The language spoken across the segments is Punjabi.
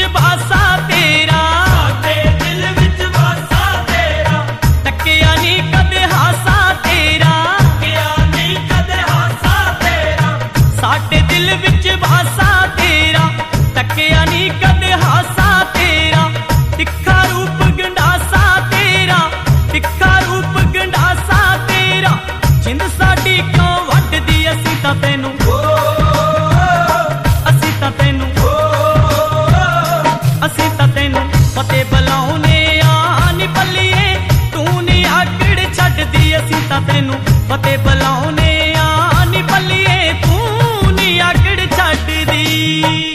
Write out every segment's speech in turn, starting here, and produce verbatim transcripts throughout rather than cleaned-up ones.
ਵਾਸਾ ਤੇਰਾ, ਸਾਡੇ ਦਿਲ ਵਿੱਚ ਵਾਸਾ ਤੇਰਾ, ਤੱਕਿਆ ਨੀ ਕਦੇ ਹਾਸਾ ਤੇਰਾ, ਤੱਕਿਆ ਨੀ ਕਦੇ ਹਾਸਾ ਤੇਰਾ, ਸਾਡੇ ਦਿਲ ਵਿੱਚ ਵਾਸਾ ਤੇਰਾ, ਤੱਕਿਆ ਨੀ ਕਦੇ ਹਾਸਾ ਤੇਰਾ, ਤਿੱਖਾ ਰੂਪ ਗੰਡਾਸਾ ਤੇਰਾ, ਤਿੱਖਾ ਰੂਪ ਗੰਡਾਸਾ ਤੇਰਾ, ਜਿੰਦ ਸਾਡੀ ਕਿਉਂ ਵੱਢਦੀ ਅਸੀਂ ਤਾਂ ਤੈਨੂੰ, ਅਸੀਂ ਤਾਂ ਤੈਨੂੰ, ਅਸੀਂ ਤਾਂ ਤੈਨੂੰ ਫਤਿਹ ਬੁਲਾਉਨੇ ਆ ਨੀ ਬੱਲੀਏ, ਤੂੰ ਨੀ ਆਕੜ ਛੱਡਦੀ ਅਸੀਂ ਤਾਂ ਤੈਨੂੰ ਫਤਿਹ ਬੁਲਾਉਨੇ ਆ ਨੀ ਬੱਲੀਏ, ਤੂੰ ਨੀ ਆਕੜ ਛੱਡਦੀ।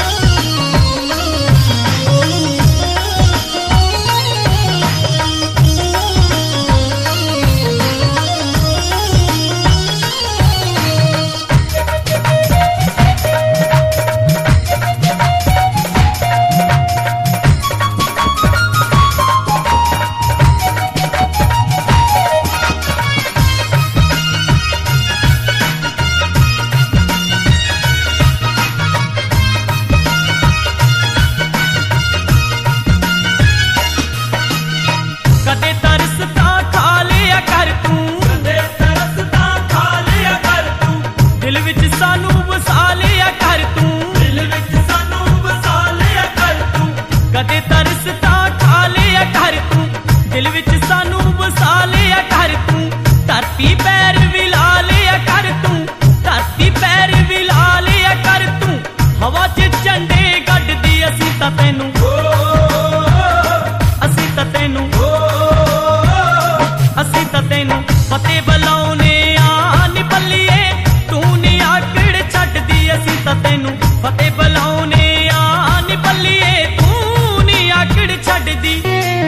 ਕਦੇ ਤਰਸ ਤਾਂ ਖਾ ਲਿਆ ਕਰ ਤੂੰ, ਕਦੇ ਤਰਸ ਤਾਂ ਖਾ ਲਿਆ ਕਰ ਤੂੰ, ਦਿਲ ਵਿੱਚ ਸਾਨੂੰ ਵਸਾ ਲਿਆ ਕਰ ਤੂੰ, ਦਿਲ ਵਿੱਚ ਸਾਨੂੰ ਵਸਾ ਲਿਆ ਕਰ ਤੂੰ, ਕਦੇ ਤਰਸ ਤਾਂ ਖਾ ਲਿਆ ਕਰ ਤੂੰ, ਦਿਲ ਵਿੱਚ ਸਾਨੂੰ ਵਸਾ ਲਿਆ ਕਰ ਤੂੰ, ਧਰਤੀ ਪੈਰ ਵਿਲਾ ਲਿਆ ਕਰ ਤੂੰ, ਧਰਤੀ ਪੈਰ ਵਿਲਾ ਲਿਆ ਕਰ ਤੂੰ, ਹਵਾ 'ਚ ਝੰਡੇ ਗੱਡਦੀ ਅਸੀਂ ਤਾਂ ਤੈਨੂੰ, ਅਸੀਂ ਤਾਂ ਤੈਨੂੰ, ਅਸੀਂ ਤਾਂ ਤੈਨੂੰ ਫਤਿਹ ਬੁਲਾਉਨੇ ਆ ਨੀ ਬੱਲੀਏ, ਤੂੰ ਨੀ ਆਕੜ ਛੱਡਦੀ ਅਸੀਂ ਤਾਂ ਤੈਨੂੰ ਫਤਿਹ ਬੁਲਾਉਨੇ ਆ ਨੀ ਬੱਲੀਏ, ਤੂੰ ਨੀ ਆਕੜ ਛੱਡਦੀ।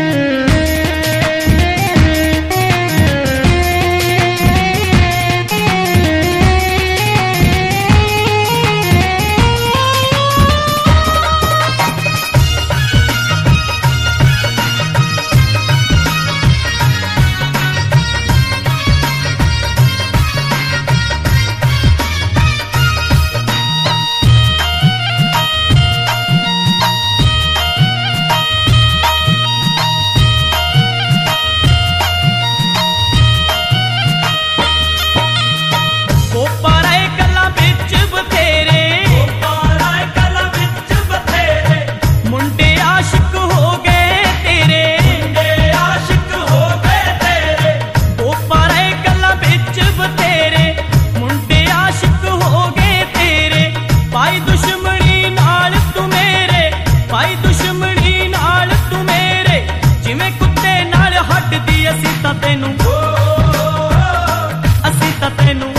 ਅਸੀਂ ਤਾਂ ਤੈਨੂੰ, ਅਸੀਂ ਤਾਂ ਤੈਨੂੰ,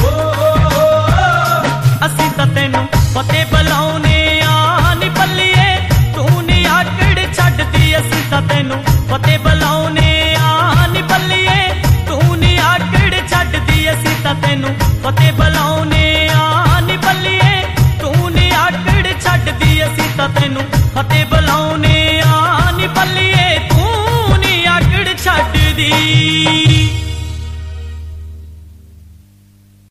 ਅਸੀਂ ਤਾਂ ਤੈਨੂੰ ਫਤਿਹ ਬੁਲਾਉਨੇ ਆ ਨੀ ਬੱਲੀਏ, ਤੂੰ ਨੀ ਆਕੜ ਛੱਡਦੀ ਅਸੀਂ ਤਾਂ ਤੈਨੂੰ ਫਤਿਹ ਬੁਲਾਉਨੇ ਆ ਨੀ ਬੱਲੀਏ, ਤੂੰ ਨੀ ਆਕੜ ਛੱਡਦੀ ਅਸੀਂ ਤਾਂ ਤੈਨੂੰ ਫਤਿਹ ਬੁਲਾਉਨੇ ਆ ਨੀ ਬੱਲੀਏ, ਤੂੰ ਨੀ ਆਕੜ ਛੱਡਦੀ ਅਸੀਂ ਤਾਂ ਤੈਨੂੰ ਫਤਿਹ